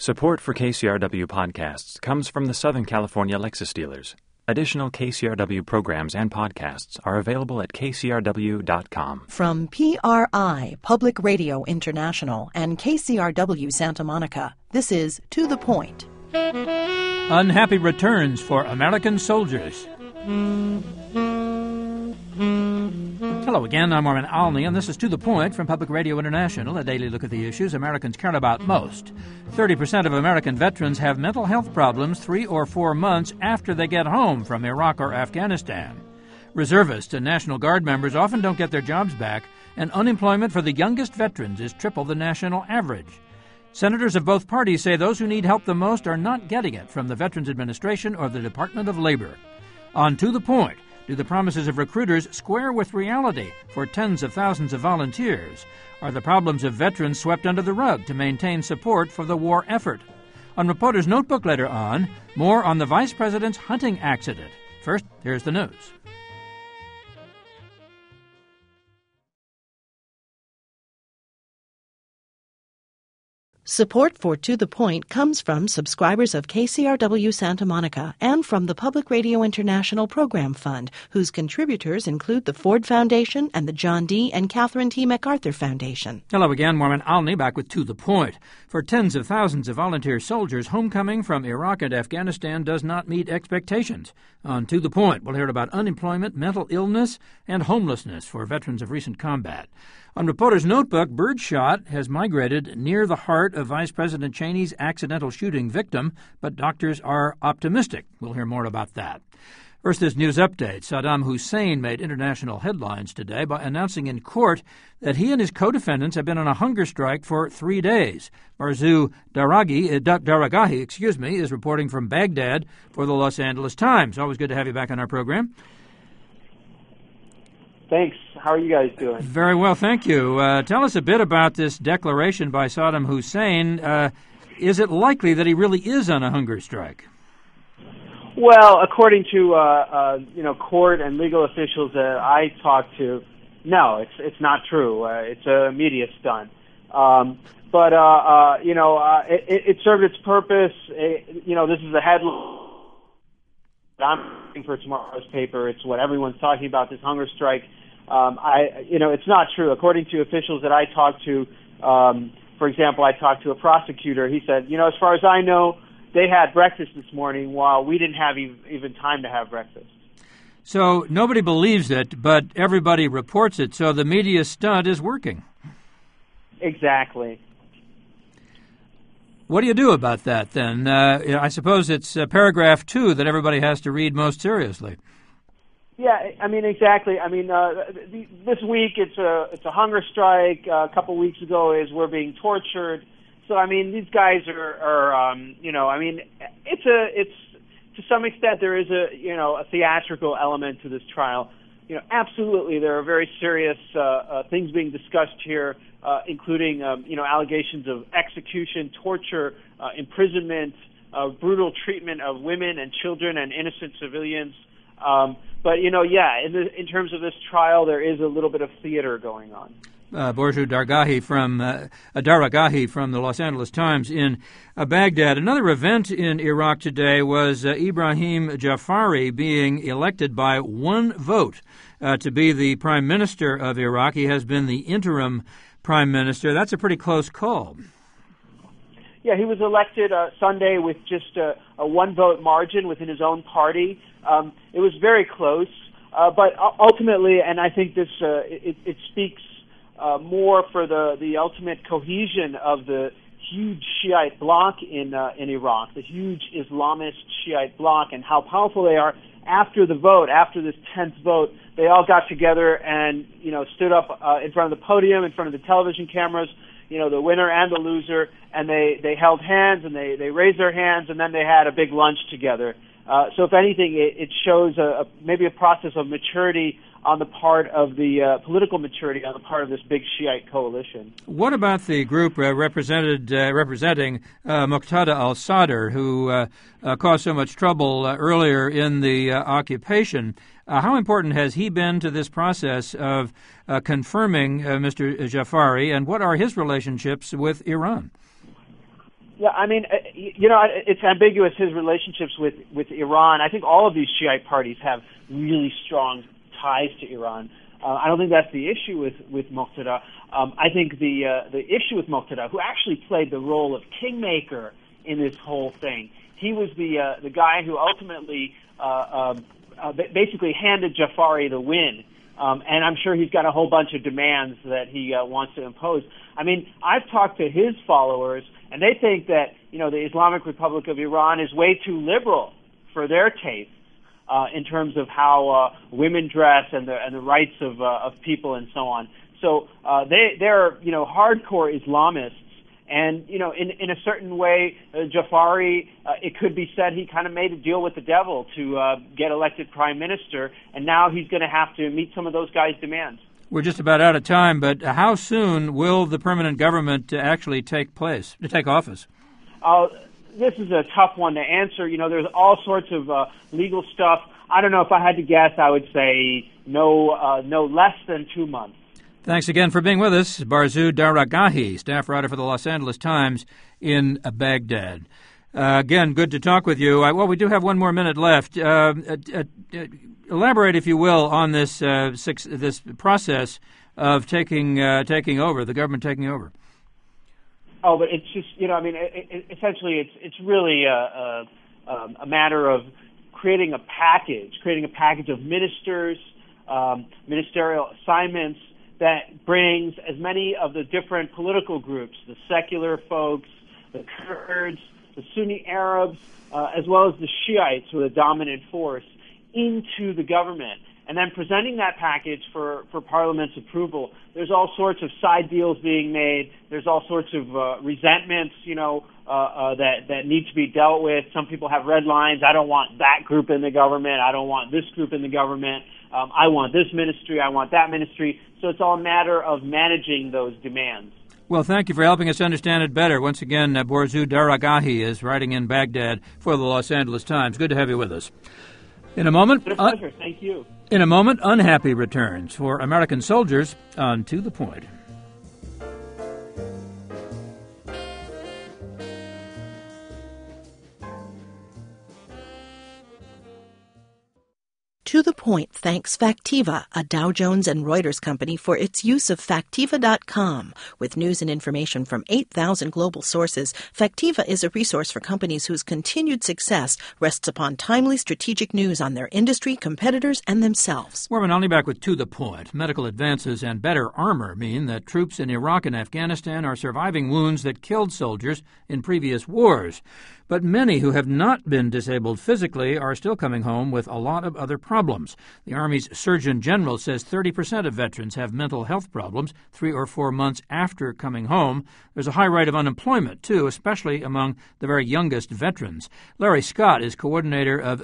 Support for KCRW podcasts comes from the Southern California Lexus dealers. Additional KCRW programs and podcasts are available at kcrw.com. From PRI, Public Radio International, and KCRW Santa Monica, this is To the Point. Unhappy returns for American soldiers. Hello again, I'm Norman Alney, and this is To the Point from Public Radio International, a daily look at the issues Americans care about most. 30% of American veterans have mental health problems 3 or 4 months after they get home from Iraq or Afghanistan. Reservists and National Guard members often don't get their jobs back, and unemployment for the youngest veterans is triple the national average. Senators of both parties say those who need help the most are not getting it from the Veterans Administration or the Department of Labor. On To the Point, do the promises of recruiters square with reality for tens of thousands of volunteers? Are the problems of veterans swept under the rug to maintain support for the war effort? On Reporter's Notebook later on, more on the Vice President's hunting accident. First, here's the news. Support for To the Point comes from subscribers of KCRW Santa Monica and from the Public Radio International Program Fund, whose contributors include the Ford Foundation and the John D. and Catherine T. MacArthur Foundation. Hello again, Norman Alney, back with To the Point. For tens of thousands of volunteer soldiers, homecoming from Iraq and Afghanistan does not meet expectations. On To the Point, we'll hear about unemployment, mental illness, and homelessness for veterans of recent combat. On Reporter's Notebook, birdshot has migrated near the heart of Vice President Cheney's accidental shooting victim, but doctors are optimistic. We'll hear more about that. First, this news update. Saddam Hussein made international headlines today by announcing in court that he and his co-defendants have been on a hunger strike for 3 days. Barzu Daragahi, is reporting from Baghdad for the Los Angeles Times. Always good to have you back on our program. Thanks. How are you guys doing? Very well, thank you. Tell us a bit about this declaration by Saddam Hussein. Is it likely that he really is on a hunger strike? Well, according to court and legal officials that I talked to, no, it's not true. It's a media stunt. But it served its purpose. This is a headline I'm reading for tomorrow's paper. It's what everyone's talking about, this hunger strike. It's not true. According to officials that I talked to, for example, I talked to a prosecutor. He said, as far as I know, they had breakfast this morning while we didn't have even time to have breakfast. So nobody believes it, but everybody reports it. So the media stunt is working. Exactly. What do you do about that, then? I suppose it's paragraph 2 that everybody has to read most seriously. Yeah, exactly. This week it's a hunger strike. A couple weeks ago is we're being tortured. So these guys are it's to some extent there is a theatrical element to this trial. Absolutely, there are very serious things being discussed here, including allegations of execution, torture, imprisonment, brutal treatment of women and children and innocent civilians. But in terms of this trial, there is a little bit of theater going on. Barzu Daragahi from the Los Angeles Times in Baghdad. Another event in Iraq today was Ibrahim Jafari being elected by 1 vote to be the prime minister of Iraq. He has been the interim prime minister. That's a pretty close call. Yeah, he was elected Sunday with just a 1-vote margin within his own party. It was very close, but ultimately, and I think this it speaks more for the ultimate cohesion of the huge Shiite bloc in Iraq, the huge Islamist Shiite bloc, and how powerful they are. After the vote, after this 10th vote, they all got together and stood up in front of the podium, in front of the television cameras, the winner and the loser, and they held hands and they raised their hands, and then they had a big lunch together. So if anything, it shows maybe a process of maturity on the part of the political maturity on the part of this big Shiite coalition. What about the group representing Muqtada al-Sadr, who caused so much trouble earlier in the occupation? How important has he been to this process of confirming Mr. Jafari, and what are his relationships with Iran? Yeah, I mean, it's ambiguous, his relationships with Iran. I think all of these Shiite parties have really strong ties to Iran. I don't think that's the issue with Muqtada. I think the issue with Muqtada, who actually played the role of kingmaker in this whole thing, he was the guy who ultimately basically handed Jafari the win. And I'm sure he's got a whole bunch of demands that he wants to impose. I mean, I've talked to his followers, and they think that, the Islamic Republic of Iran is way too liberal for their tastes in terms of how women dress and the rights of people and so on. So they're hardcore Islamists. And, in a certain way, Jafari, it could be said he kind of made a deal with the devil to get elected prime minister, and now he's going to have to meet some of those guys' demands. We're just about out of time, but how soon will the permanent government actually take office? This is a tough one to answer. There's all sorts of legal stuff. I don't know, if I had to guess, I would say no less than 2 months. Thanks again for being with us, Barzud Daragahi, staff writer for the Los Angeles Times in Baghdad. Again, good to talk with you. We do have one more minute left. Elaborate, if you will, on this process of taking over, the government taking over. Oh, but it's just, essentially it's really a matter of creating a package of ministers, ministerial assignments, that brings as many of the different political groups, the secular folks, the Kurds, the Sunni Arabs, as well as the Shiites, who are the dominant force, into the government. And then presenting that package for Parliament's approval. There's all sorts of side deals being made. There's all sorts of resentments, that need to be dealt with. Some people have red lines. I don't want that group in the government. I don't want this group in the government. I want this ministry. I want that ministry. So it's all a matter of managing those demands. Well, thank you for helping us understand it better. Once again, Barzud Daragahi is writing in Baghdad for the Los Angeles Times. Good to have you with us. In a moment, it's been a pleasure. Thank you. In a moment, unhappy returns for American soldiers on To the Point. To the Point thanks Factiva, a Dow Jones and Reuters company, for its use of Factiva.com. With news and information from 8,000 global sources, Factiva is a resource for companies whose continued success rests upon timely strategic news on their industry, competitors, and themselves. We're only back with To the Point. Medical advances and better armor mean that troops in Iraq and Afghanistan are surviving wounds that killed soldiers in previous wars. But many who have not been disabled physically are still coming home with a lot of other problems. The Army's Surgeon General says 30% of veterans have mental health problems 3 or 4 months after coming home. There's a high rate of unemployment, too, especially among the very youngest veterans. Larry Scott is coordinator of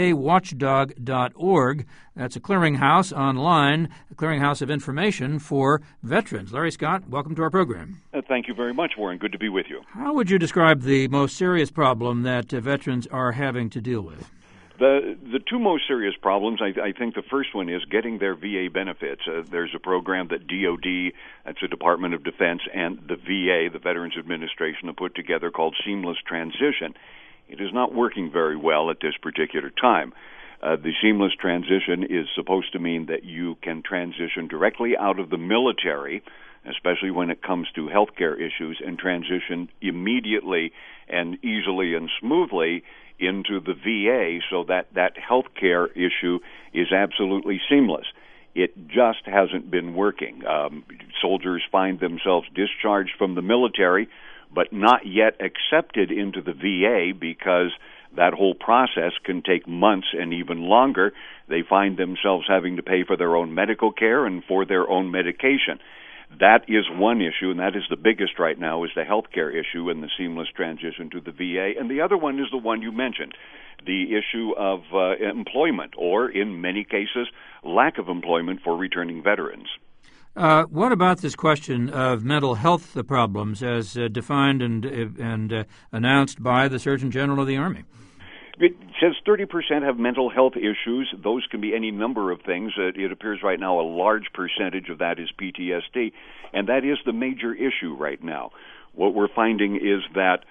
VAWatchdog.org. That's a clearinghouse online, a clearinghouse of information for veterans. Larry Scott, welcome to our program. Thank you very much, Warren. Good to be with you. How would you describe the most serious problem that veterans are having to deal with? The two most serious problems, I think the first one is getting their VA benefits. There's a program that DOD, that's the Department of Defense, and the VA, the Veterans Administration, have put together called Seamless Transition. It is not working very well at this particular time. The seamless transition is supposed to mean that you can transition directly out of the military, especially when it comes to healthcare issues, and transition immediately and easily and smoothly into the VA so that healthcare issue is absolutely seamless. It just hasn't been working. Soldiers find themselves discharged from the military, but not yet accepted into the VA because that whole process can take months and even longer. They find themselves having to pay for their own medical care and for their own medication. That is one issue, and that is the biggest right now, is the health care issue and the seamless transition to the VA. And the other one is the one you mentioned, the issue of employment, or in many cases, lack of employment for returning veterans. What about this question of mental health problems as defined and announced by the Surgeon General of the Army? It says 30% have mental health issues. Those can be any number of things. It appears right now a large percentage of that is PTSD, and that is the major issue right now. What we're finding is that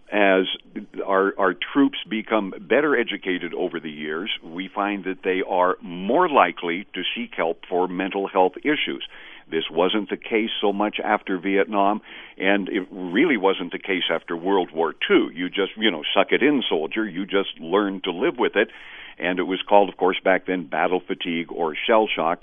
as our troops become better educated over the years, we find that they are more likely to seek help for mental health issues. This wasn't the case so much after Vietnam, and it really wasn't the case after World War II. You just, suck it in, soldier. You just learned to live with it. And it was called, of course, back then battle fatigue or shell shock.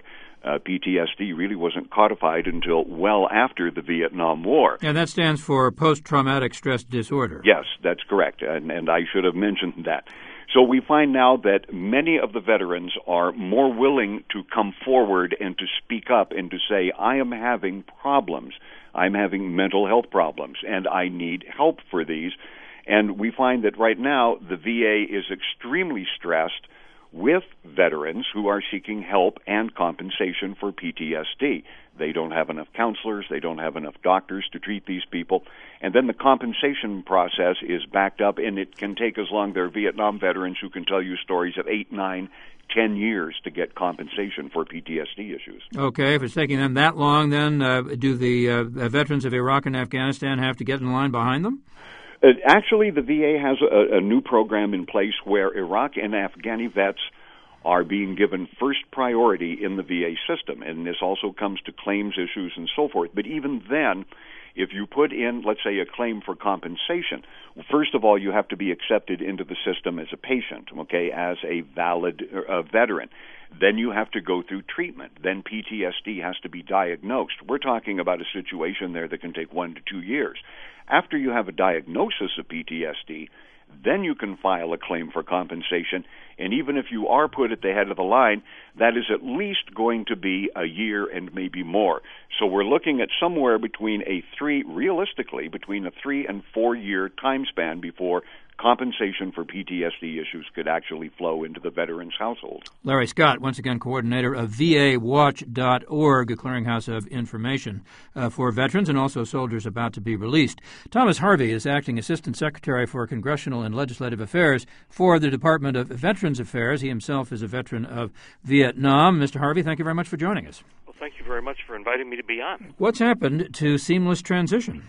PTSD really wasn't codified until well after the Vietnam War. And that stands for post-traumatic stress disorder. Yes, that's correct, and I should have mentioned that. So we find now that many of the veterans are more willing to come forward and to speak up and to say, I am having problems. I'm having mental health problems, and I need help for these. And we find that right now the VA is extremely stressed with veterans who are seeking help and compensation for PTSD. They don't have enough counselors, they don't have enough doctors to treat these people, and then the compensation process is backed up, and it can take as long. There are Vietnam veterans who can tell you stories of 8, 9, 10 years to get compensation for PTSD issues. Okay, if it's taking them that long, then do the veterans of Iraq and Afghanistan have to get in line behind them? Actually, the VA has a new program in place where Iraq and Afghani vets are being given first priority in the VA system, and this also comes to claims issues and so forth. But even then, if you put in, let's say, a claim for compensation, first of all, you have to be accepted into the system as a patient, okay, as a valid veteran. Then you have to go through treatment. Then PTSD has to be diagnosed. We're talking about a situation there that can take 1 to 2 years. After you have a diagnosis of PTSD, then you can file a claim for compensation, and even if you are put at the head of the line, that is at least going to be a year and maybe more. So we're looking at somewhere between realistically, between a 3 and 4 year time span before compensation for PTSD issues could actually flow into the veteran's household. Larry Scott, once again, coordinator of VAWatch.org, a clearinghouse of information for veterans and also soldiers about to be released. Thomas Harvey is acting Assistant Secretary for Congressional and Legislative Affairs for the Department of Veterans Affairs. He himself is a veteran of Vietnam. Mr. Harvey, thank you very much for joining us. Well, thank you very much for inviting me to be on. What's happened to seamless transition?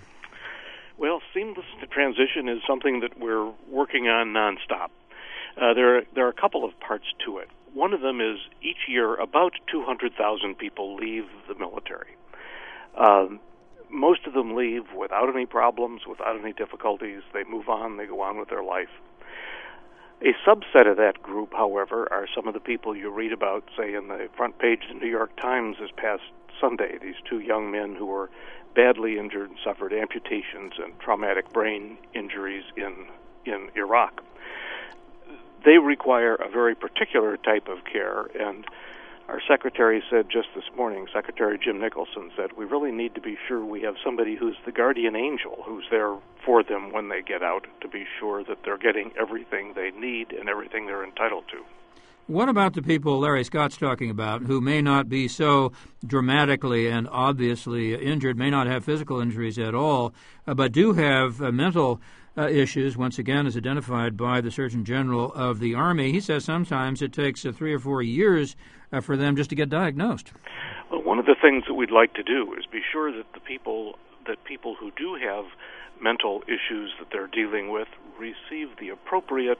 Well, seamless transition is something that we're working on nonstop. There are a couple of parts to it. One of them is each year about 200,000 people leave the military. Most of them leave without any problems, without any difficulties. They move on, they go on with their life. A subset of that group, however, are some of the people you read about, say, in the front page of the New York Times this past Sunday, these 2 young men who were badly injured and suffered amputations and traumatic brain injuries in Iraq. They require a very particular type of care, and our secretary said just this morning, Secretary Jim Nicholson said, we really need to be sure we have somebody who's the guardian angel, who's there for them when they get out, to be sure that they're getting everything they need and everything they're entitled to. What about the people Larry Scott's talking about who may not be so dramatically and obviously injured, may not have physical injuries at all, but do have mental issues, once again, as identified by the Surgeon General of the Army? He says sometimes it takes 3 or 4 years for them just to get diagnosed. Well, one of the things that we'd like to do is be sure that people who do have mental issues that they're dealing with receive the appropriate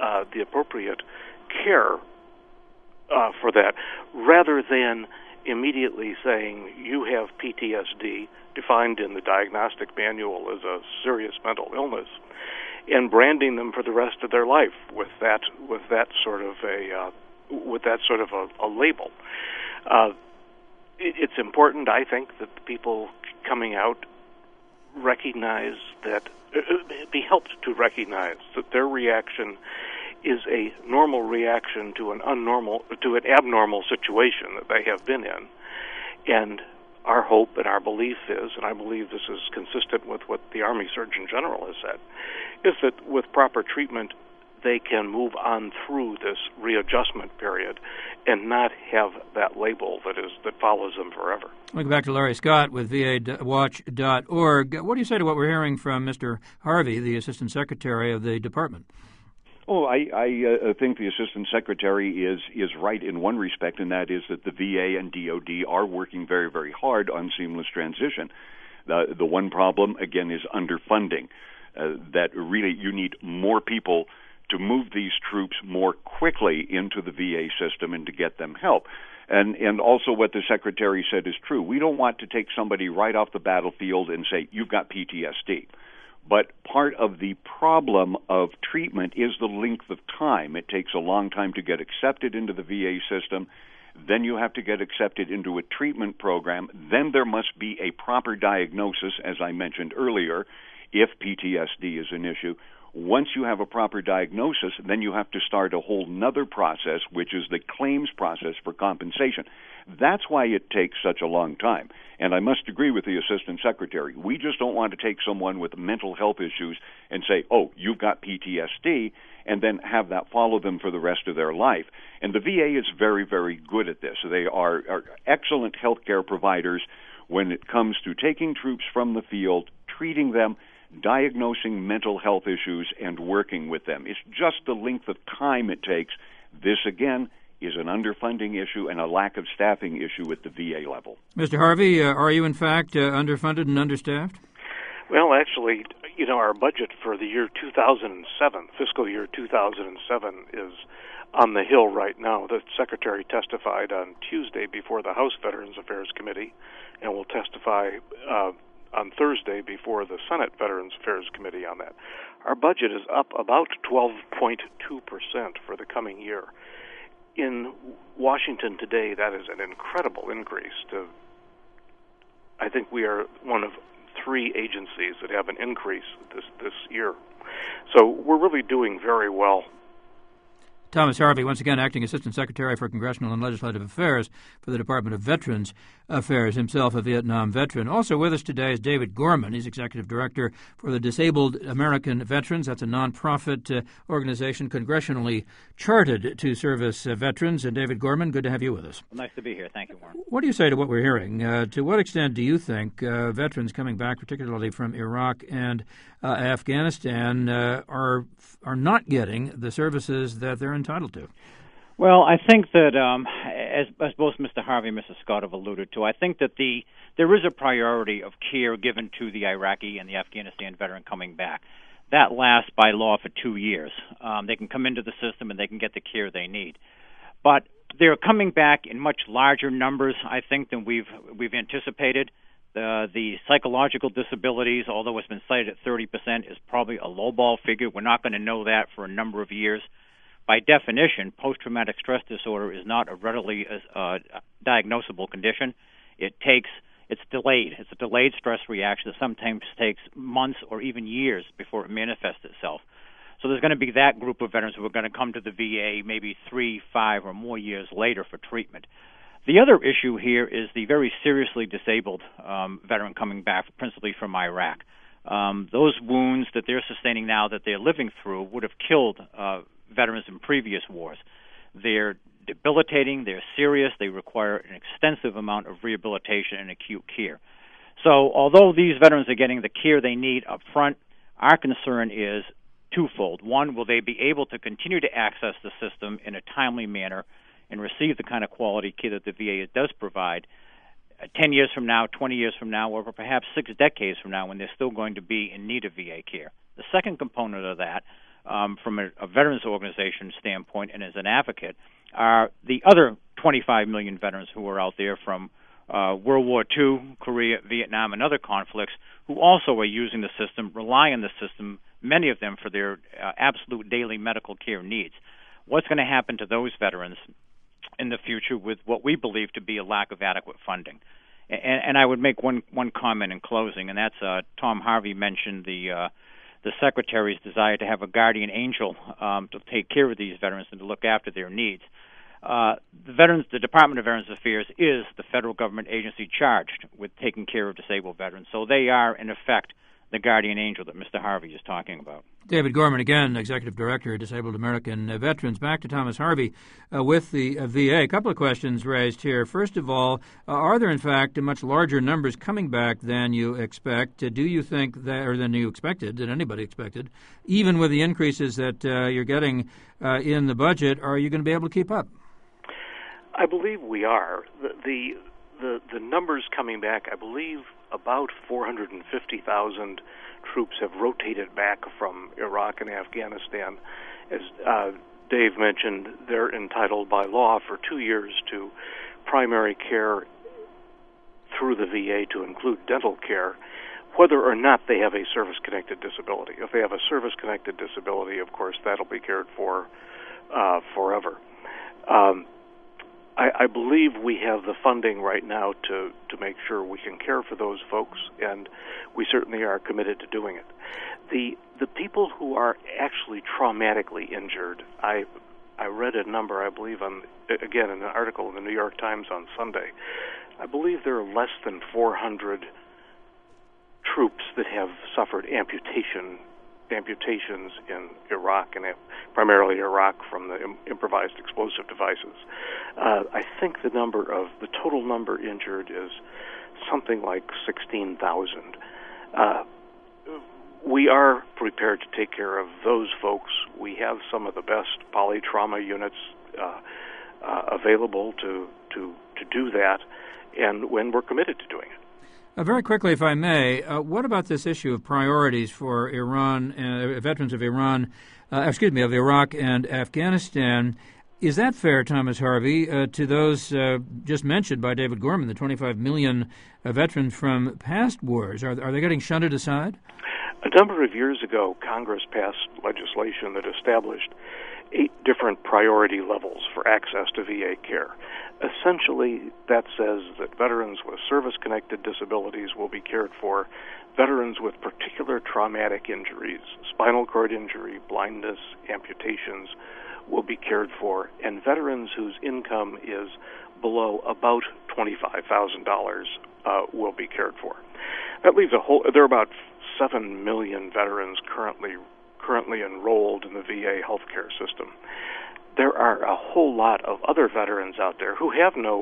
care for that, rather than immediately saying you have PTSD, defined in the diagnostic manual as a serious mental illness, and branding them for the rest of their life with that sort of a label. It's important, I think, that the people coming out recognize that, be helped to recognize that their reaction is a normal reaction to an abnormal situation that they have been in. And our hope and our belief is, and I believe this is consistent with what the Army Surgeon General has said, is that with proper treatment, they can move on through this readjustment period and not have that label that follows them forever. We'll go back to Larry Scott with VAWatch.org. What do you say to what we're hearing from Mr. Harvey, the Assistant Secretary of the Department? Oh, I think the Assistant Secretary is right in one respect, and that is that the VA and DOD are working very, very hard on seamless transition. The one problem, again, is underfunding. that really you need more people to move these troops more quickly into the VA system and to get them help. And also what the Secretary said is true. We don't want to take somebody right off the battlefield and say, you've got PTSD. But part of the problem of treatment is the length of time. It takes a long time to get accepted into the VA system. Then you have to get accepted into a treatment program. Then there must be a proper diagnosis, as I mentioned earlier, if PTSD is an issue. Once you have a proper diagnosis, then you have to start a whole nother process, which is the claims process for compensation. That's why it takes such a long time. And I must agree with the Assistant Secretary. We just don't want to take someone with mental health issues and say, oh, you've got PTSD, and then have that follow them for the rest of their life. And the VA is very, very good at this. They are excellent healthcare providers when it comes to taking troops from the field, treating them, diagnosing mental health issues, and working with them. It's just the length of time it takes. This, again, is an underfunding issue and a lack of staffing issue at the VA level. Mr. Harvey, are you in fact underfunded and understaffed? Well, actually, our budget for the year 2007, fiscal year 2007, is on the Hill right now. The Secretary testified on Tuesday before the House Veterans Affairs Committee, and will testify on Thursday before the Senate Veterans Affairs Committee on that. Our budget is up about 12.2% for the coming year. In Washington today, that is an incredible increase. I think we are one of 3 agencies that have an increase this year. So we're really doing very well. Thomas Harvey, once again, Acting Assistant Secretary for Congressional and Legislative Affairs for the Department of Veterans Affairs, himself a Vietnam veteran. Also with us today is David Gorman. He's Executive Director for the Disabled American Veterans. That's a nonprofit organization congressionally chartered to service veterans. And David Gorman, good to have you with us. Well, nice to be here. Thank you, Warren. What do you say to what we're hearing? To what extent do you think veterans coming back, particularly from Iraq and Afghanistan, are not getting the services that they're entitled to? Well, I think that, as both Mr. Harvey and Mr. Scott have alluded to, I think that there is a priority of care given to the Iraqi and the Afghanistan veteran coming back. That lasts by law for 2 years. They can come into the system and they can get the care they need. But they're coming back in much larger numbers, I think, than we've anticipated. The psychological disabilities, although it's been cited at 30%, is probably a lowball figure. We're not going to know that for a number of years. By definition, post-traumatic stress disorder is not a readily diagnosable condition. It's delayed. It's a delayed stress reaction that sometimes takes months or even years before it manifests itself. So there's going to be that group of veterans who are going to come to the VA maybe 3, 5, or more years later for treatment. The other issue here is the very seriously disabled veteran coming back, principally from Iraq. Those wounds that they're sustaining now, that they're living through, would have killed veterans in previous wars. They're debilitating, they're serious, they require an extensive amount of rehabilitation and acute care. So although these veterans are getting the care they need up front, our concern is twofold. One, will they be able to continue to access the system in a timely manner and receive the kind of quality care that the VA does provide 10 years from now, 20 years from now, or perhaps 6 decades from now when they're still going to be in need of VA care? The second component of that, from a veterans organization standpoint and as an advocate, are the other 25 million veterans who are out there from World War II, Korea, Vietnam, and other conflicts who also are using the system, rely on the system, many of them for their absolute daily medical care needs. What's going to happen to those veterans in the future with what we believe to be a lack of adequate funding? And I would make one comment in closing, and that's Tom Harvey mentioned the Secretary's desire to have a guardian angel to take care of these veterans and to look after their needs. The Department of Veterans Affairs is the federal government agency charged with taking care of disabled veterans, so they are, in effect, the guardian angel that Mr. Harvey is talking about. David Gorman, again, Executive Director of Disabled American Veterans. Back to Thomas Harvey with the VA. A couple of questions raised here. First of all, are there, in fact, much larger numbers coming back than you expect? Do you think that, or than you expected, than anybody expected, even with the increases that you're getting in the budget, are you going to be able to keep up? I believe we are. The numbers coming back, I believe, about 450,000 troops have rotated back from Iraq and Afghanistan. As Dave mentioned, they're entitled by law for 2 years to primary care through the VA to include dental care, whether or not they have a service-connected disability. If they have a service-connected disability, of course, that'll be cared for forever. I believe we have the funding right now to make sure we can care for those folks, and we certainly are committed to doing it. The people who are actually traumatically injured, I read a number, I believe, again, in an article in the New York Times on Sunday. I believe there are less than 400 troops that have suffered amputations in Iraq, and primarily Iraq from the improvised explosive devices. I think the total number injured is something like 16,000. We are prepared to take care of those folks. We have some of the best polytrauma units available to do that, and when we're committed to doing it. Very quickly, if I may, what about this issue of priorities for Iran, veterans of of Iraq and Afghanistan? Is that fair, Thomas Harvey, to those just mentioned by David Gorman, the 25 million veterans from past wars? Are they getting shunted aside? A number of years ago, Congress passed legislation that established 8 different priority levels for access to VA care. Essentially, that says that veterans with service-connected disabilities will be cared for, veterans with particular traumatic injuries, spinal cord injury, blindness, amputations, will be cared for, and veterans whose income is below about $25,000 will be cared for. That leaves there are about 7 million veterans currently enrolled in the VA healthcare system. There are a whole lot of other veterans out there who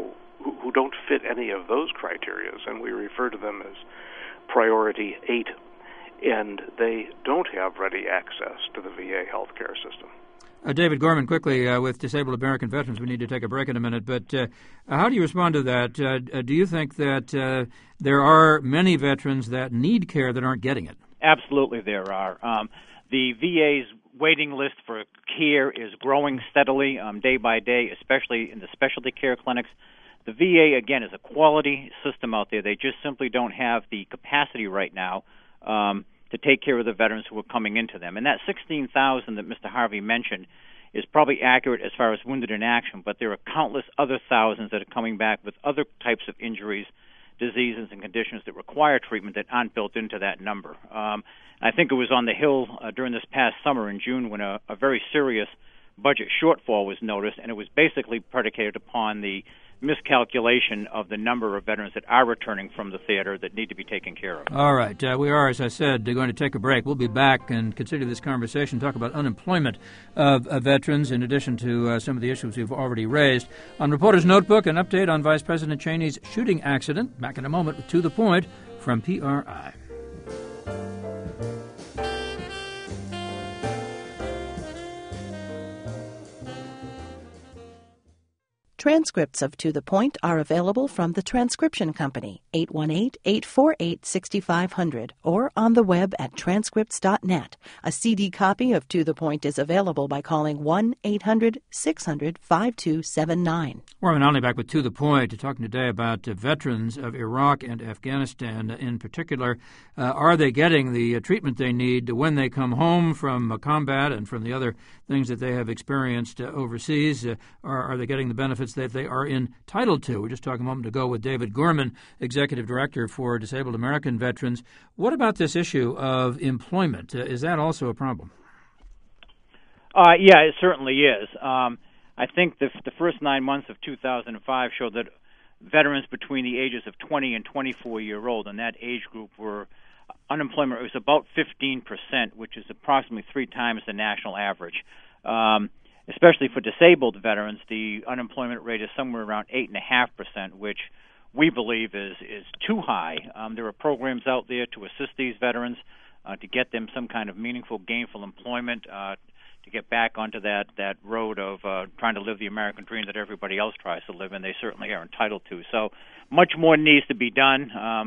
don't fit any of those criteria, and we refer to them as priority 8, and they don't have ready access to the VA healthcare system. David Gorman, quickly, with disabled American veterans, we need to take a break in a minute, but how do you respond to that? Do you think that there are many veterans that need care that aren't getting it? Absolutely there are. The VA's waiting list for care is growing steadily day by day, especially in the specialty care clinics. The VA, again, is a quality system out there. They just simply don't have the capacity right now to take care of the veterans who are coming into them. And that 16,000 that Mr. Harvey mentioned is probably accurate as far as wounded in action, but there are countless other thousands that are coming back with other types of injuries, diseases, and conditions that require treatment that aren't built into that number. I think it was on the Hill during this past summer in June when a very serious budget shortfall was noticed, and it was basically predicated upon the miscalculation of the number of veterans that are returning from the theater that need to be taken care of. All right. We are, as I said, going to take a break. We'll be back and continue this conversation, talk about unemployment of veterans in addition to some of the issues we've already raised. On Reporter's Notebook, an update on Vice President Cheney's shooting accident. Back in a moment with To the Point from PRI. Transcripts of To the Point are available from the Transcription Company, 818-848-6500, or on the web at transcripts.net. A CD copy of To the Point is available by calling 1-800-600-5279. Warren Olney back with To the Point, talking today about veterans of Iraq and Afghanistan in particular. Are they getting the treatment they need when they come home from combat and from the other things that they have experienced overseas? Are they getting the benefits that they are entitled to? We were just talking a moment ago with David Gorman, Executive Director for Disabled American Veterans. What about this issue of employment? Is that also a problem? Yeah, it certainly is. I think the first 9 months of 2005 showed that veterans between the ages of 20 and 24-year-old in that age group were unemployment was about 15%, which is approximately 3 times the national average. Especially for disabled veterans, the unemployment rate is somewhere around 8.5%, which we believe is too high. There are programs out there to assist these veterans to get them some kind of meaningful, gainful employment, to get back onto that road of trying to live the American dream that everybody else tries to live, and they certainly are entitled to. So much more needs to be done.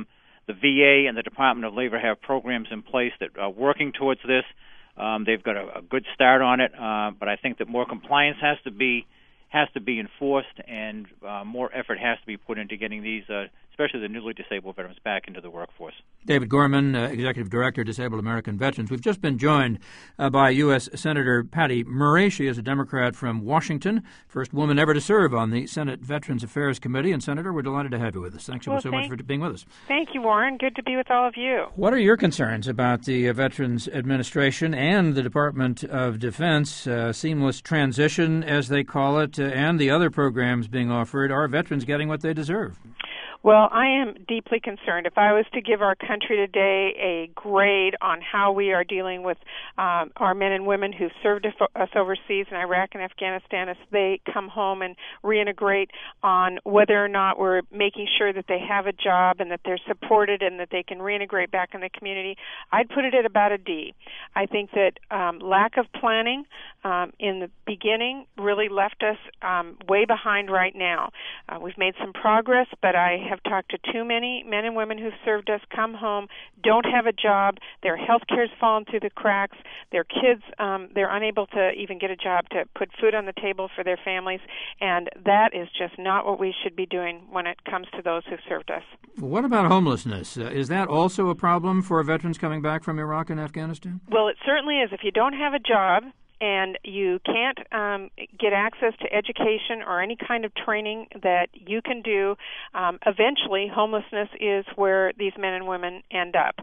The VA and the Department of Labor have programs in place that are working towards this. They've got a good start on it, but I think that more compliance has to be enforced, and more effort has to be put into getting these, especially the newly disabled veterans, back into the workforce. David Gorman, Executive Director, Disabled American Veterans. We've just been joined by U.S. Senator Patty Murray. She is a Democrat from Washington, first woman ever to serve on the Senate Veterans Affairs Committee. And, Senator, we're delighted to have you with us. Thanks so much for being with us. Thank you, Warren. Good to be with all of you. What are your concerns about the Veterans Administration and the Department of Defense, seamless transition, as they call it, and the other programs being offered? Are veterans getting what they deserve? Well, I am deeply concerned. If I was to give our country today a grade on how we are dealing with our men and women who've served us overseas in Iraq and Afghanistan as they come home and reintegrate, on whether or not we're making sure that they have a job and that they're supported and that they can reintegrate back in the community, I'd put it at about a D. I think that lack of planning in the beginning really left us way behind right now. We've made some progress, but I have talked to too many men and women who've served us, come home, don't have a job, their health care's fallen through the cracks, their kids, they're unable to even get a job to put food on the table for their families, and that is just not what we should be doing when it comes to those who've served us. What about homelessness? Is that also a problem for veterans coming back from Iraq and Afghanistan? Well, it certainly is. If you don't have a job and you can't get access to education or any kind of training that you can do, eventually homelessness is where these men and women end up.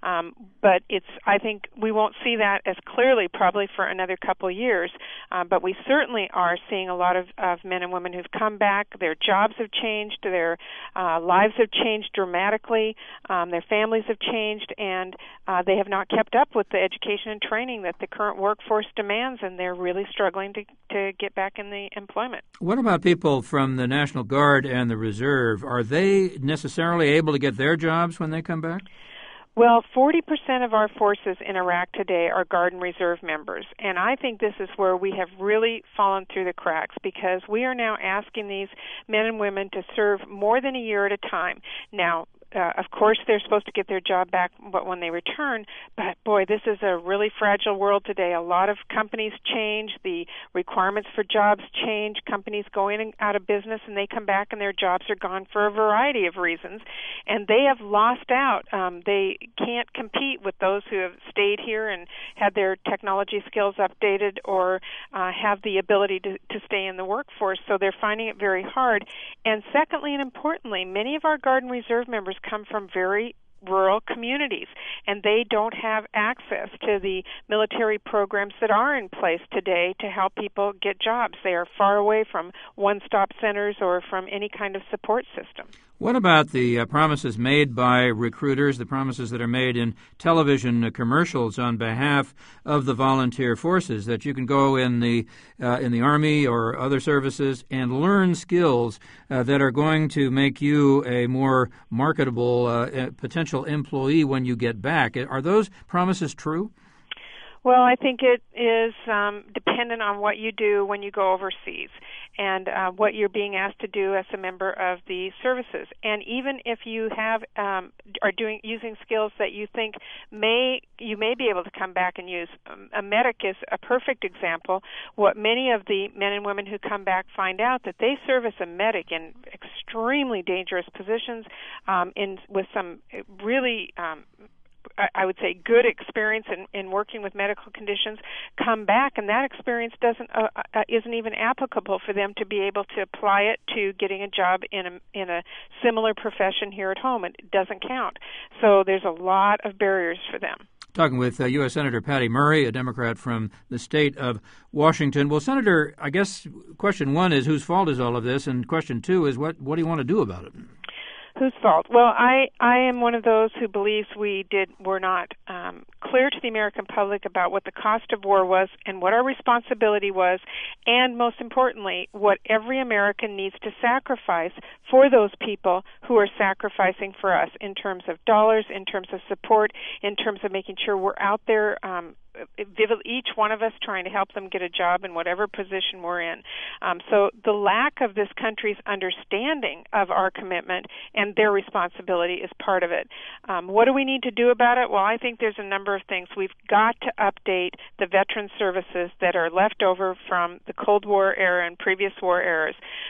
But I think we won't see that as clearly probably for another couple of years, but we certainly are seeing a lot of men and women who've come back. Their jobs have changed, their lives have changed dramatically, their families have changed, and they have not kept up with the education and training that the current workforce demands, and they're really struggling to get back in the employment. What about people from the National Guard and the Reserve? Are they necessarily able to get their jobs when they come back? Well, 40% of our forces in Iraq today are Guard and Reserve members, and I think this is where we have really fallen through the cracks, because we are now asking these men and women to serve more than a year at a time. Now, of course, they're supposed to get their job back when they return, but boy, this is a really fragile world today. A lot of companies change, the requirements for jobs change, companies go in and out of business, and they come back and their jobs are gone for a variety of reasons, and they have lost out. They can't compete with those who have stayed here and had their technology skills updated or have the ability to stay in the workforce, so they're finding it very hard. And secondly and importantly, many of our Guard and Reserve members come from very rural communities, and they don't have access to the military programs that are in place today to help people get jobs. They are far away from one-stop centers or from any kind of support system. What about the promises made by recruiters, the promises that are made in television commercials on behalf of the volunteer forces, that you can go in the Army or other services and learn skills that are going to make you a more marketable potential employee when you get back? Are those promises true? Well, I think it is dependent on what you do when you go overseas and what you're being asked to do as a member of the services. And even if you have are using skills that you think you may be able to come back and use, a medic is a perfect example. What many of the men and women who come back find out that they serve as a medic in extremely dangerous positions, with some really I would say good experience in working with medical conditions, come back, and that experience isn't even applicable for them to be able to apply it to getting a job in a similar profession here at home. It doesn't count. So there's a lot of barriers for them. Talking with U.S. Senator Patty Murray, a Democrat from the state of Washington. Well, Senator, I guess question one is whose fault is all of this, and question two is what do you want to do about it? Whose fault? Well, I am one of those who believes were not clear to the American public about what the cost of war was and what our responsibility was, and most importantly, what every American needs to sacrifice for those people who are sacrificing for us in terms of dollars, in terms of support, in terms of making sure we're out there each one of us trying to help them get a job in whatever position we're in. So the lack of this country's understanding of our commitment and their responsibility is part of it. What do we need to do about it? Well, I think there's a number of things. We've got to update the veteran services that are left over from the Cold War era and previous war eras.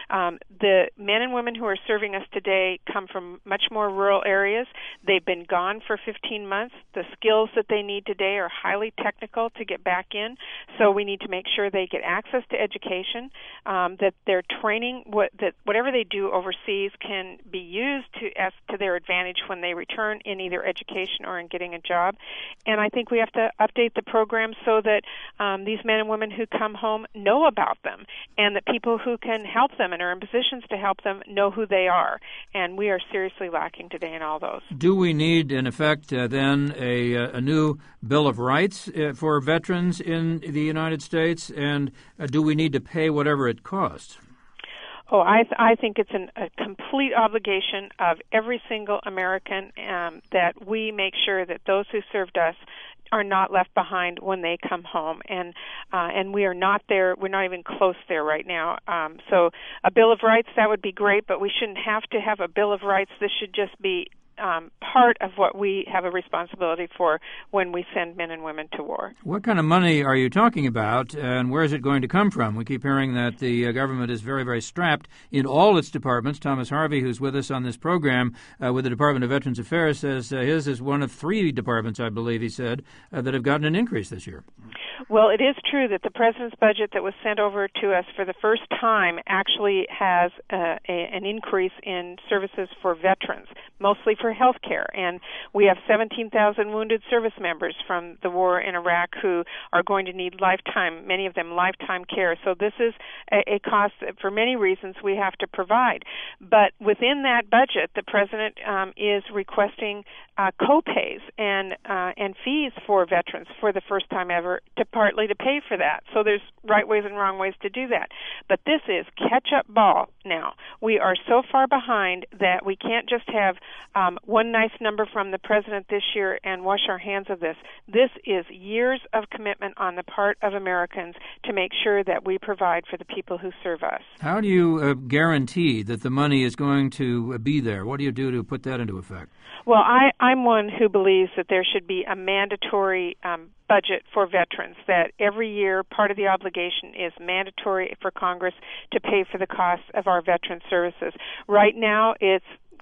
The men and women who are serving us today come from much more rural areas. They've been gone for 15 months. The skills that they need today are highly technical to get back in, so we need to make sure they get access to education, that their training, that whatever they do overseas can be used to their advantage when they return in either education or in getting a job. And I think we have to update the program so that these men and women who come home know about them, and that people who can help them and are in positions to help them know who they are. And we are seriously lacking today in all those. Do we need, in effect, then a new Bill of Rights for veterans in the United States, and do we need to pay whatever it costs? Oh, I think it's a complete obligation of every single American that we make sure that those who served us are not left behind when they come home, and we are not there. We're not even close there right now. So a Bill of Rights, that would be great, but we shouldn't have to have a Bill of Rights. This should just be part of what we have a responsibility for when we send men and women to war. What kind of money are you talking about, and where is it going to come from? We keep hearing that the government is very, very strapped in all its departments. Thomas Harvey, who's with us on this program with the Department of Veterans Affairs, says his is one of 3 departments, I believe he said, that have gotten an increase this year. Well, it is true that the President's budget that was sent over to us for the first time actually has an increase in services for veterans, mostly for health care. And we have 17,000 wounded service members from the war in Iraq who are going to need lifetime, many of them lifetime care. So this is a cost that for many reasons we have to provide. But within that budget, the President is requesting co-pays and fees for veterans for the first time ever, partly to pay for that. So there's right ways and wrong ways to do that. But this is catch-up ball now. We are so far behind that we can't just have one nice number from the President this year and wash our hands of this. This is years of commitment on the part of Americans to make sure that we provide for the people who serve us. How do you guarantee that the money is going to be there? What do you do to put that into effect? Well, I'm one who believes that there should be a mandatory budget for veterans, that every year part of the obligation is mandatory for Congress to pay for the costs of our veteran services. Right now, it's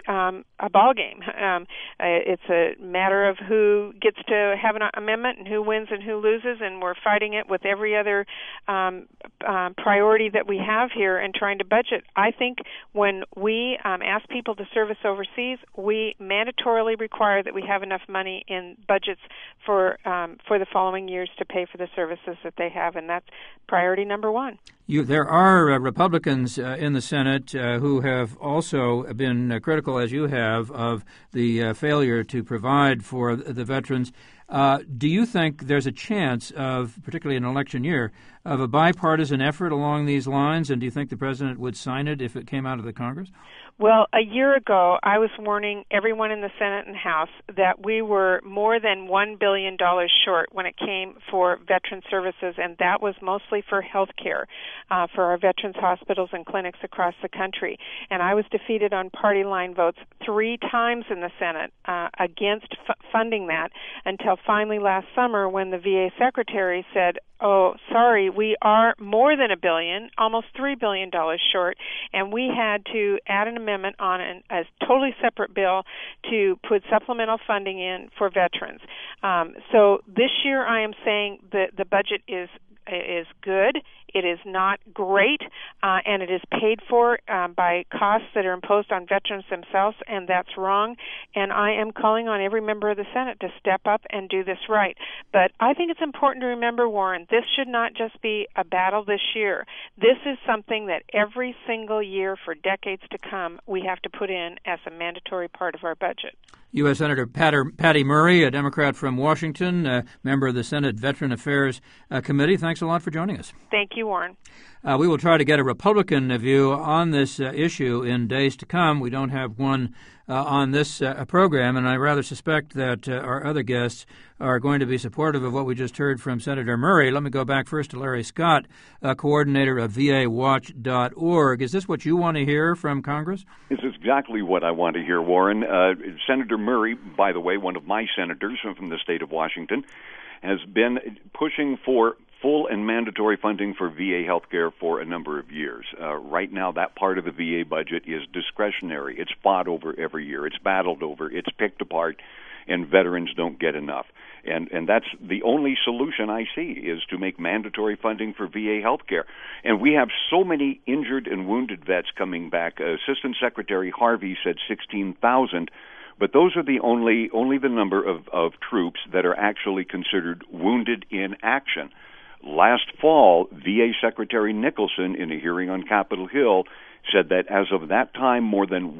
a ball game. It's a matter of who gets to have an amendment and who wins and who loses, and we're fighting it with every other priority that we have here and trying to budget. I think when we ask people to service overseas, we mandatorily require that we have enough money in budgets for the following years to pay for the services that they have, and that's priority number one. There are Republicans in the Senate who have also been critical, as you have, of the failure to provide for the veterans. Do you think there's a chance of, particularly in an election year, of a bipartisan effort along these lines, and do you think the President would sign it if it came out of the Congress? Well, a year ago, I was warning everyone in the Senate and House that we were more than $1 billion short when it came for veteran services, and that was mostly for health care, for our veterans hospitals and clinics across the country. And I was defeated on party line votes 3 times in the Senate against funding that, until finally last summer when the VA Secretary said, oh, sorry, we are more than $1 billion, almost $3 billion short, and we had to add an amendment on a totally separate bill to put supplemental funding in for veterans. So this year I am saying that the budget is good. It is not great, and it is paid for by costs that are imposed on veterans themselves, and that's wrong. And I am calling on every member of the Senate to step up and do this right. But I think it's important to remember, Warren, this should not just be a battle this year. This is something that every single year for decades to come we have to put in as a mandatory part of our budget. U.S. Senator Patty Murray, a Democrat from Washington, member of the Senate Veteran Affairs Committee. Thanks a lot for joining us. Thank you, Warren. We will try to get a Republican view on this issue in days to come. We don't have one on this program, and I rather suspect that our other guests are going to be supportive of what we just heard from Senator Murray. Let me go back first to Larry Scott, coordinator of VAWatch.org. Is this what you want to hear from Congress? This is exactly what I want to hear, Warren. Senator Murray, by the way, one of my senators from the state of Washington, has been pushing for full and mandatory funding for VA health care for a number of years. Right now, that part of the VA budget is discretionary. It's fought over every year. It's battled over. It's picked apart, and veterans don't get enough. And that's the only solution I see, is to make mandatory funding for VA health care. And we have so many injured and wounded vets coming back. Assistant Secretary Harvey said 16,000. But those are the only the number of troops that are actually considered wounded in action. Last fall, VA Secretary Nicholson, in a hearing on Capitol Hill, said that as of that time, more than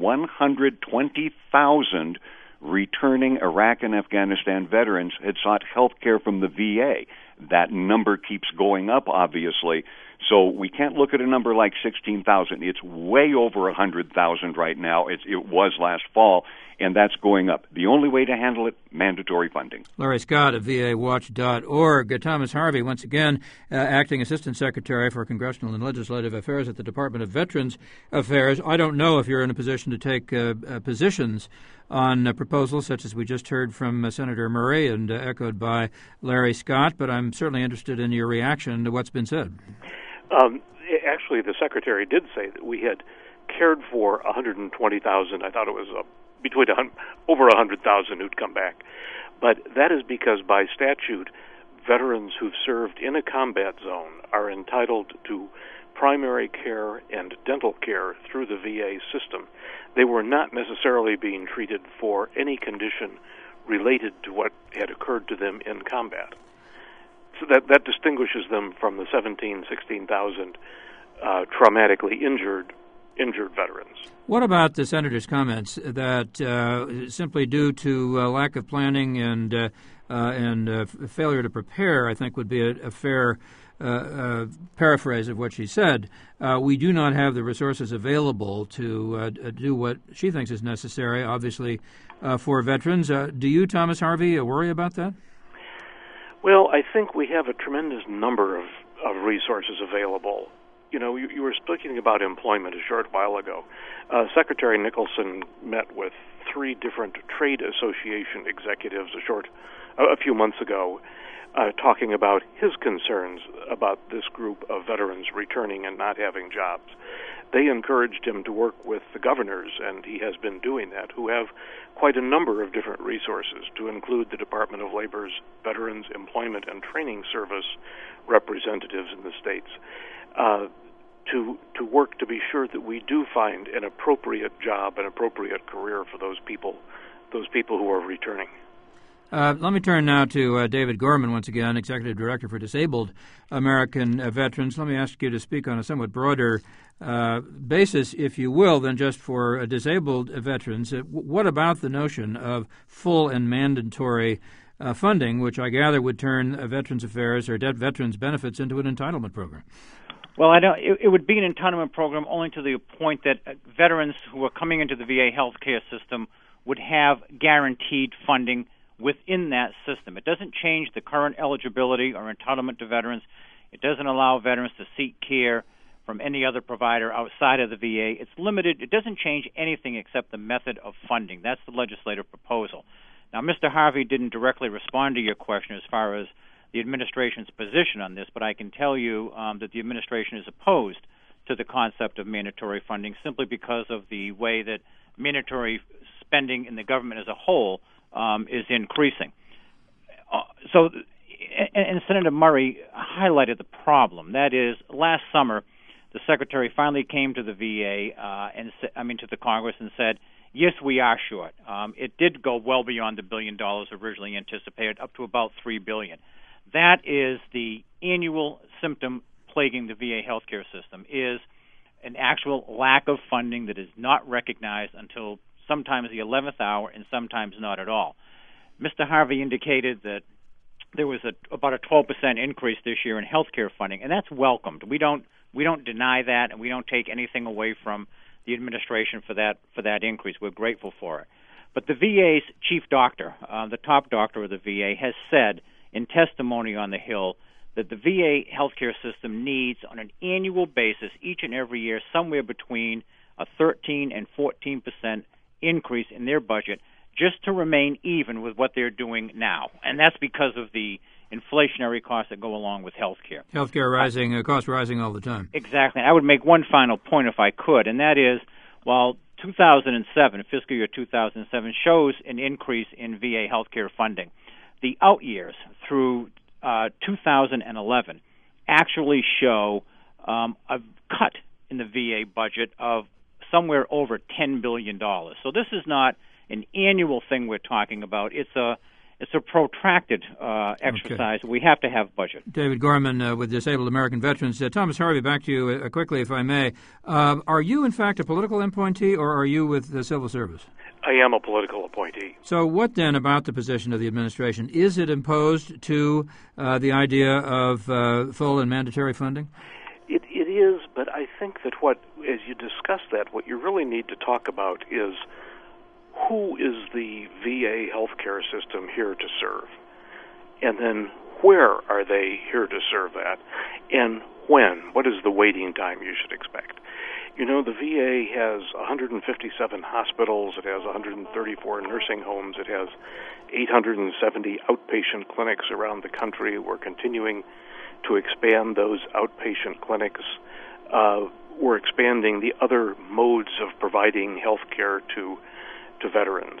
120,000 returning Iraq and Afghanistan veterans had sought health care from the VA. That number keeps going up, obviously. So we can't look at a number like 16,000. It's way over 100,000 right now. It was last fall, and that's going up. The only way to handle it, mandatory funding. Larry Scott of VAWatch.org. Thomas Harvey, once again, Acting Assistant Secretary for Congressional and Legislative Affairs at the Department of Veterans Affairs. I don't know if you're in a position to take positions on proposals such as we just heard from Senator Murray and echoed by Larry Scott, but I'm certainly interested in your reaction to what's been said. Actually, the Secretary did say that we had cared for 120,000. I thought it was between over 100,000 who'd come back. But that is because by statute, veterans who've served in a combat zone are entitled to primary care and dental care through the VA system. They were not necessarily being treated for any condition related to what had occurred to them in combat. So that distinguishes them from the 16,000 traumatically injured veterans. What about the Senator's comments that simply due to lack of planning and failure to prepare, I think would be a fair paraphrase of what she said, we do not have the resources available to do what she thinks is necessary, obviously, for veterans. Do you, Thomas Harvey, worry about that? Well, I think we have a tremendous number of resources available. You know, you were speaking about employment a short while ago. Secretary Nicholson met with 3 different trade association executives a few months ago, talking about his concerns about this group of veterans returning and not having jobs. They encouraged him to work with the governors, and he has been doing that, who have quite a number of different resources, to include the Department of Labor's Veterans Employment and Training Service representatives in the states, to work to be sure that we do find an appropriate job, an appropriate career for those people who are returning. Let me turn now to David Gorman, once again, Executive Director for Disabled American Veterans. Let me ask you to speak on a somewhat broader basis, if you will, than just for disabled veterans. What about the notion of full and mandatory funding, which I gather would turn Veterans Affairs or veterans benefits into an entitlement program? Well, it would be an entitlement program only to the point that veterans who are coming into the VA healthcare system would have guaranteed funding within that system. It doesn't change the current eligibility or entitlement to veterans. It doesn't allow veterans to seek care from any other provider outside of the VA. It's limited. It doesn't change anything except the method of funding. That's the legislative proposal. Now, Mr. Harvey didn't directly respond to your question as far as the administration's position on this, but I can tell you that the administration is opposed to the concept of mandatory funding simply because of the way that mandatory spending in the government as a whole is increasing. And Senator Murray highlighted the problem. That is, last summer, the Secretary finally came to the VA to the Congress and said, yes, we are short. It did go well beyond the $1 billion originally anticipated, up to about $3 billion. That is the annual symptom plaguing the VA healthcare system, is an actual lack of funding that is not recognized until sometimes the 11th hour and sometimes not at all. Mr. Harvey indicated that there was about a 12% increase this year in healthcare funding, and that's welcomed. We don't deny that, and we don't take anything away from the administration for that increase. We're grateful for it. But the VA's chief doctor, the top doctor of the VA, has said in testimony on the Hill that the VA healthcare system needs, on an annual basis, each and every year, somewhere between a 13 and 14% increase in their budget just to remain even with what they're doing now. And that's because of the inflationary costs that go along with healthcare. Healthcare rising, costs rising all the time. Exactly. I would make one final point if I could, and that is, while 2007, fiscal year 2007, shows an increase in VA healthcare funding, the out years through 2011 actually show a cut in the VA budget of somewhere over $10 billion. So this is not an annual thing we're talking about. It's a protracted exercise. Okay. We have to have budget. David Gorman with Disabled American Veterans. Thomas Harvey, back to you quickly, if I may. Are you, in fact, a political appointee, or are you with the civil service? I am a political appointee. So what then about the position of the administration? Is it imposed to the idea of full and mandatory funding? It is, but I think that as you discuss that, what you really need to talk about is who is the VA healthcare system here to serve? And then where are they here to serve at? And when? What is the waiting time you should expect? You know, the VA has 157 hospitals. It has 134 nursing homes. It has 870 outpatient clinics around the country. We're continuing to expand those outpatient clinics. We're expanding the other modes of providing health care to veterans.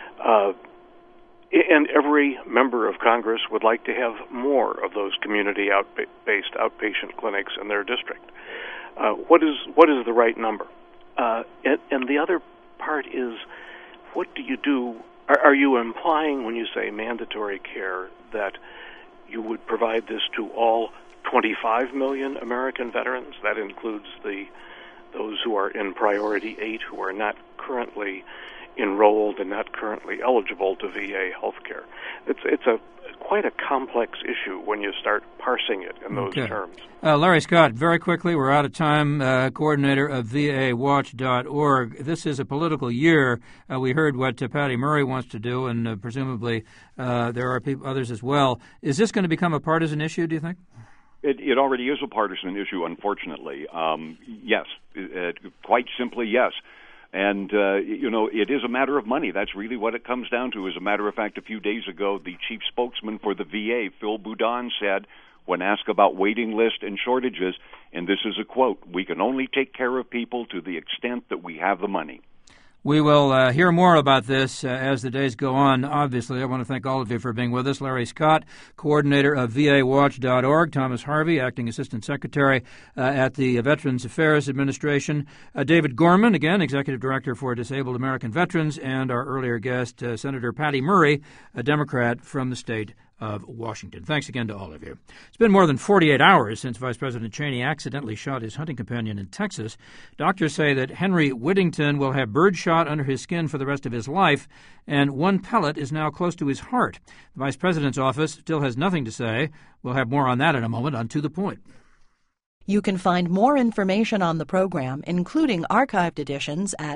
And every member of Congress would like to have more of those community-based outpatient clinics in their district. What is the right number? And the other part is, what do you do? Are you implying when you say mandatory care that you would provide this to all 25 million American veterans? That includes those who are in Priority 8 who are not currently enrolled and not currently eligible to VA health care. It's quite a complex issue when you start parsing it in those terms. Larry Scott, very quickly, we're out of time, coordinator of VAWatch.org. This is a political year. We heard what Patty Murray wants to do, and presumably there are others as well. Is this going to become a partisan issue, do you think? It already is a partisan issue, unfortunately. Yes, quite simply, yes. And, it is a matter of money. That's really what it comes down to. As a matter of fact, a few days ago, the chief spokesman for the VA, Phil Boudon, said, when asked about waiting list and shortages, and this is a quote, "We can only take care of people to the extent that we have the money." We will hear more about this as the days go on. Obviously, I want to thank all of you for being with us. Larry Scott, coordinator of VAWatch.org. Thomas Harvey, acting assistant secretary at the Veterans Affairs Administration. David Gorman, again, executive director for Disabled American Veterans. And our earlier guest, Senator Patty Murray, a Democrat from the state of Washington. Thanks again to all of you. It's been more than 48 hours since Vice President Cheney accidentally shot his hunting companion in Texas. Doctors say that Henry Whittington will have birdshot under his skin for the rest of his life, and one pellet is now close to his heart. The Vice President's office still has nothing to say. We'll have more on that in a moment on To the Point. You can find more information on the program, including archived editions, at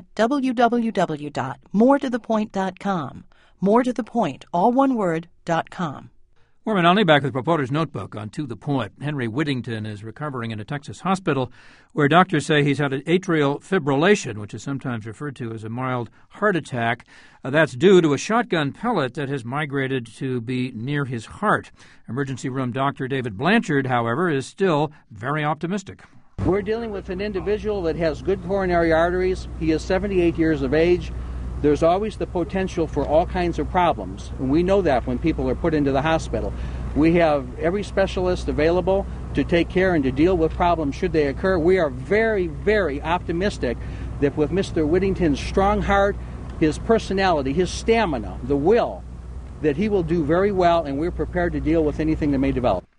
www.moretothepoint.com. More to the Point, all one word, .com. Norman Alney back with Reporter's Notebook on To the Point. Henry Whittington is recovering in a Texas hospital where doctors say he's had an atrial fibrillation, which is sometimes referred to as a mild heart attack. That's due to a shotgun pellet that has migrated to be near his heart. Emergency room doctor David Blanchard, however, is still very optimistic. We're dealing with an individual that has good coronary arteries. He is 78 years of age. There's always the potential for all kinds of problems, and we know that when people are put into the hospital. We have every specialist available to take care and to deal with problems should they occur. We are very, very optimistic that with Mr. Whittington's strong heart, his personality, his stamina, the will, that he will do very well, and we're prepared to deal with anything that may develop.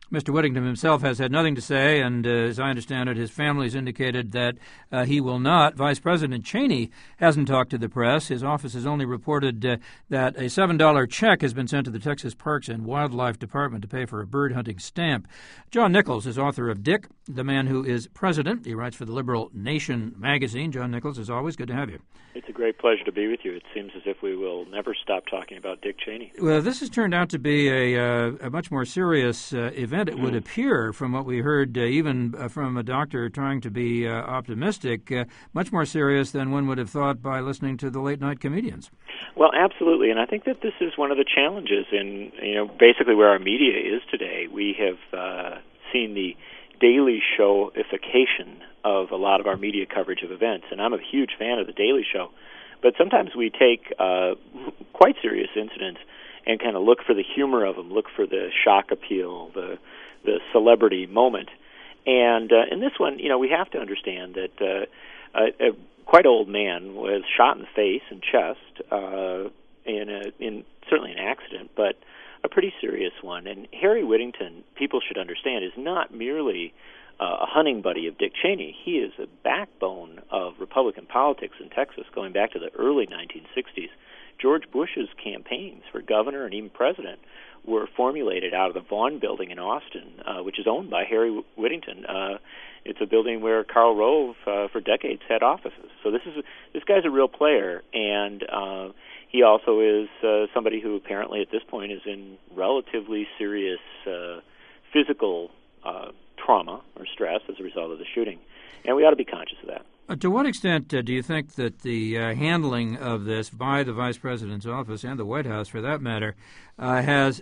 Mr. Whittington himself has had nothing to say, and as I understand it, his family's indicated that he will not. Vice President Cheney hasn't talked to the press. His office has only reported that a $7 check has been sent to the Texas Parks and Wildlife Department to pay for a bird hunting stamp. John Nichols is author of Dick, the Man Who Is President. He writes for the liberal Nation magazine. John Nichols, as always, good to have you. It's a great pleasure to be with you. It seems as if we will never stop talking about Dick Cheney. Well, this has turned out to be a much more serious event, it would appear, from what we heard, even from a doctor trying to be optimistic, much more serious than one would have thought by listening to the late-night comedians. Well, absolutely, and I think that this is one of the challenges in, basically where our media is today. We have seen the Daily Show-ification of a lot of our media coverage of events, and I'm a huge fan of the Daily Show, but sometimes we take quite serious incidents and kind of look for the humor of them, look for the shock appeal, the celebrity moment. And in this one, we have to understand that a quite old man was shot in the face and chest in certainly an accident, but a pretty serious one. And Harry Whittington, people should understand, is not merely a hunting buddy of Dick Cheney. He is a backbone of Republican politics in Texas going back to the early 1960s. George Bush's campaigns for governor and even president were formulated out of the Vaughn Building in Austin, which is owned by Harry Whittington. It's a building where Karl Rove for decades had offices. So this guy's a real player, and he also is somebody who apparently at this point is in relatively serious physical trauma or stress as a result of the shooting, and we ought to be conscious of that. To what extent do you think that the handling of this by the Vice President's office and the White House, for that matter, has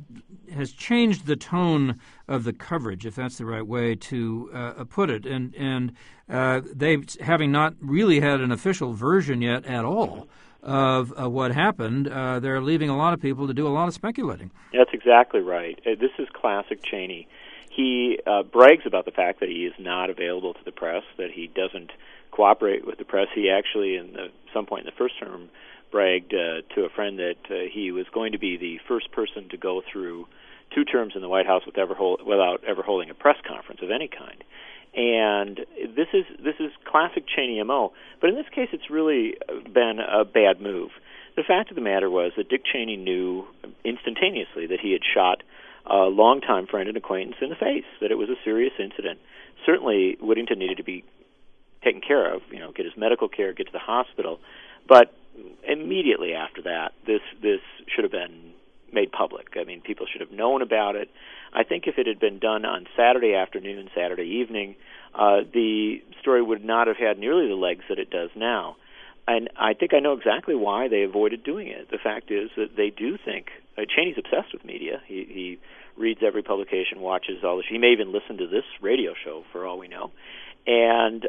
changed the tone of the coverage, if that's the right way to put it? And they, having not really had an official version yet at all of what happened, they're leaving a lot of people to do a lot of speculating. That's exactly right. This is classic Cheney. He brags about the fact that he is not available to the press, that he doesn't cooperate with the press. He actually, some point in the first term, bragged to a friend that he was going to be the first person to go through 2 terms in the White House without ever holding a press conference of any kind. And this is classic Cheney MO. But in this case, it's really been a bad move. The fact of the matter was that Dick Cheney knew instantaneously that he had shot a longtime friend and acquaintance in the face, that it was a serious incident. Certainly, Whittington needed to be taken care of, get his medical care, get to the hospital. But immediately after that, this should have been made public. I mean, people should have known about it. I think if it had been done on Saturday afternoon, Saturday evening, the story would not have had nearly the legs that it does now. And I think I know exactly why they avoided doing it. The fact is that they do think Cheney's obsessed with media. He reads every publication, watches all the. He may even listen to this radio show, for all we know. And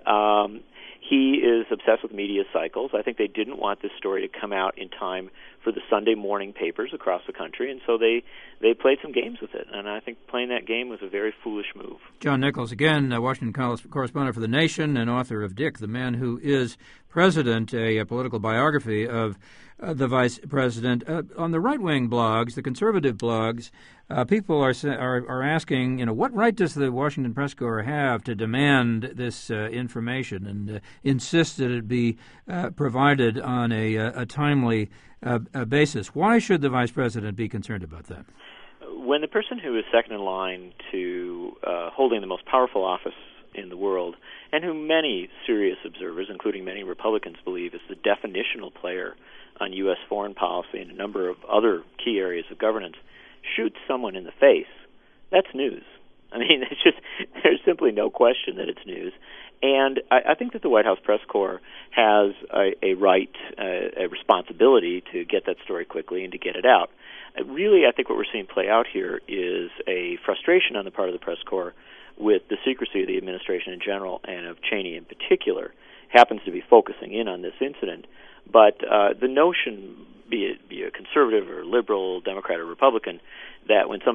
he is obsessed with media cycles. I think they didn't want this story to come out in time for the Sunday morning papers across the country, and so they played some games with it. And I think playing that game was a very foolish move. John Nichols, again, Washington correspondent for The Nation and author of Dick, the Man Who Is President, a political biography of the Vice President. On the right-wing blogs, the conservative blogs, people are asking, what right does the Washington Press Corps have to demand this information and insist that it be provided on a timely basis? Why should the Vice President be concerned about that? When the person who is second in line to holding the most powerful office in the world, and who many serious observers, including many Republicans, believe is the definitional player on U.S. foreign policy and a number of other key areas of governance, shoots someone in the face, that's news. I mean, there's simply no question that it's news. And I think that the White House Press Corps has a right, a responsibility to get that story quickly and to get it out. Really, I think what we're seeing play out here is a frustration on the part of the press corps with the secrecy of the administration in general and of Cheney in particular. Happens to be focusing in on this incident. But the notion, be it a conservative or liberal, Democrat or Republican, that when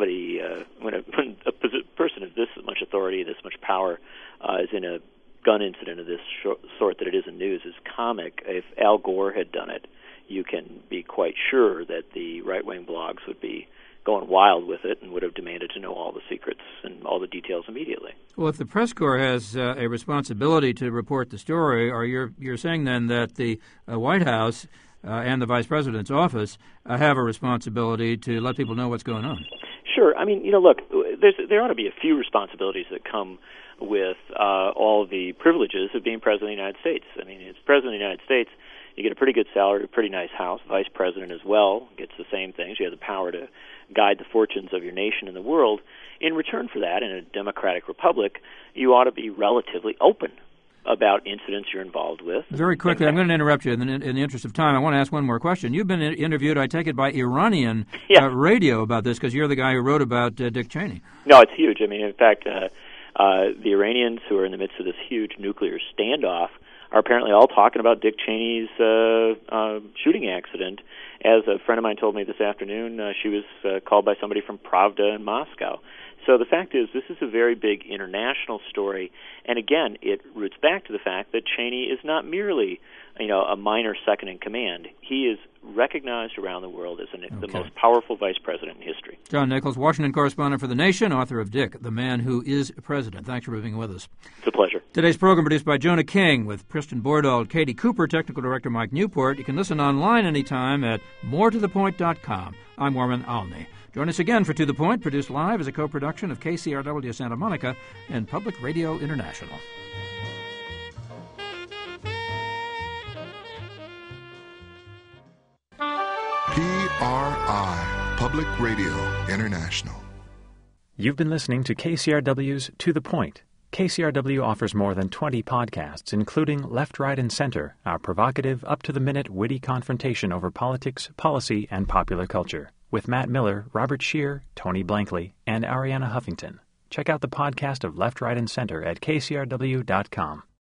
a person of this much authority, this much power, is in a gun incident of this sort, that it isn't news, is comic. If Al Gore had done it, you can be quite sure that the right-wing blogs would be going wild with it and would have demanded to know all the secrets and all the details immediately. Well, if the press corps has a responsibility to report the story, or you're saying then that the White House and the Vice President's office have a responsibility to let people know what's going on? Sure. I mean, look, there ought to be a few responsibilities that come with all of the privileges of being President of the United States. I mean, as President of the United States, you get a pretty good salary, a pretty nice house. Vice President as well gets the same things. You have the power to guide the fortunes of your nation and the world. In return for that, in a democratic republic, you ought to be relatively open about incidents you're involved with. Very quickly, I'm going to interrupt you in the interest of time. I want to ask one more question. You've been interviewed, I take it, by Iranian radio about this, because you're the guy who wrote about Dick Cheney. No, it's huge. I mean, in fact, the Iranians, who are in the midst of this huge nuclear standoff, are apparently all talking about Dick Cheney's shooting accident. As a friend of mine told me this afternoon, she was called by somebody from Pravda in Moscow. So the fact is, this is a very big international story, and again, it roots back to the fact that Cheney is not merely, a minor second in command. He is recognized around the world as the most powerful vice president in history. John Nichols, Washington correspondent for The Nation, author of Dick, the Man Who Is President. Thanks for being with us. It's a pleasure. Today's program produced by Jonah King with Kristen Bordahl, Katie Cooper, technical director Mike Newport. You can listen online anytime at moretothepoint.com. I'm Warren Alney. Join us again for To The Point, produced live as a co-production of KCRW Santa Monica and Public Radio International. PRI, Public Radio International. You've been listening to KCRW's To The Point. KCRW offers more than 20 podcasts, including Left, Right, and Center, our provocative, up-to-the-minute, witty confrontation over politics, policy, and popular culture, with Matt Miller, Robert Scheer, Tony Blankley, and Ariana Huffington. Check out the podcast of Left, Right, and Center at kcrw.com.